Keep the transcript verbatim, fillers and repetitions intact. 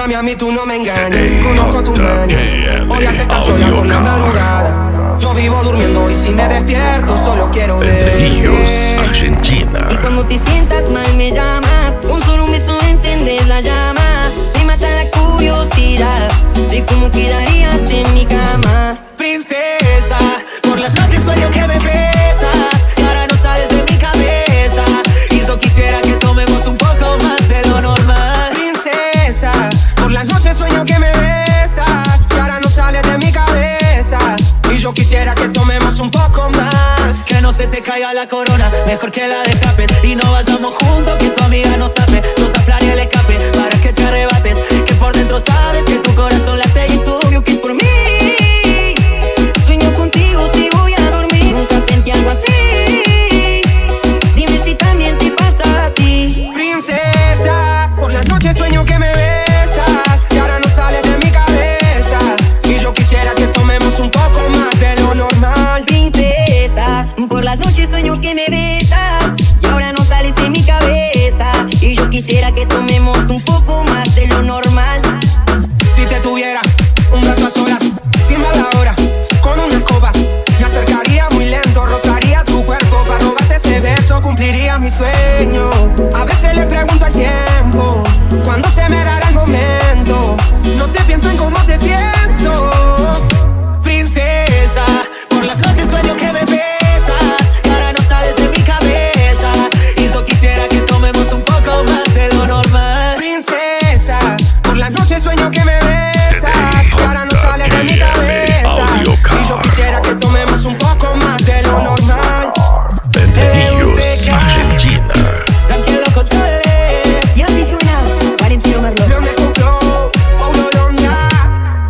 Mami, a mí tú no me engañas. Conozco tus mañas. Hoy aceptas sola por la madrugada. Yo vivo durmiendo y si me despierto solo quiero ver. Entre Ríos, Argentina. Y cuando te sientas mal me llamas. Con solo un beso enciendes la llama. Me mata la curiosidad de cómo quedarías en mi cama. Princesa, por las noches sueño que me besas y ahora no sales de mi cabeza. Y yo quisiera que tomemos un poco más de lo normal. Princesa, por las noches sueño que me besas y ahora no sales de mi cabeza. Y yo quisiera que tomemos un poco más. Que no se te caiga la corona, mejor que la destapes. Y no vayamos juntos, que tu amiga no tape. Nos aplaria el escape para que te arrebates. Que por dentro sabes que tu corazón late y es obvio que es por mí. Sueño contigo si voy a dormir. Nunca sentí algo así. Dime si también te pasa a ti. Princesa, por las noches sueño que me besas y ahora no sales de mi cabeza. Y yo quisiera que tomemos un poco más de lo normal. Princesa, por las noches sueño que me besas y ahora no sales de mi cabeza. Y yo quisiera que tomemos un poco más de lo normal. Si te tuviera un rato a solas, sin mal ahora, con una escoba, me acercaría muy lento, rozaría tu cuerpo para robarte ese beso, cumpliría mi sueño. A veces le pregunto al tiempo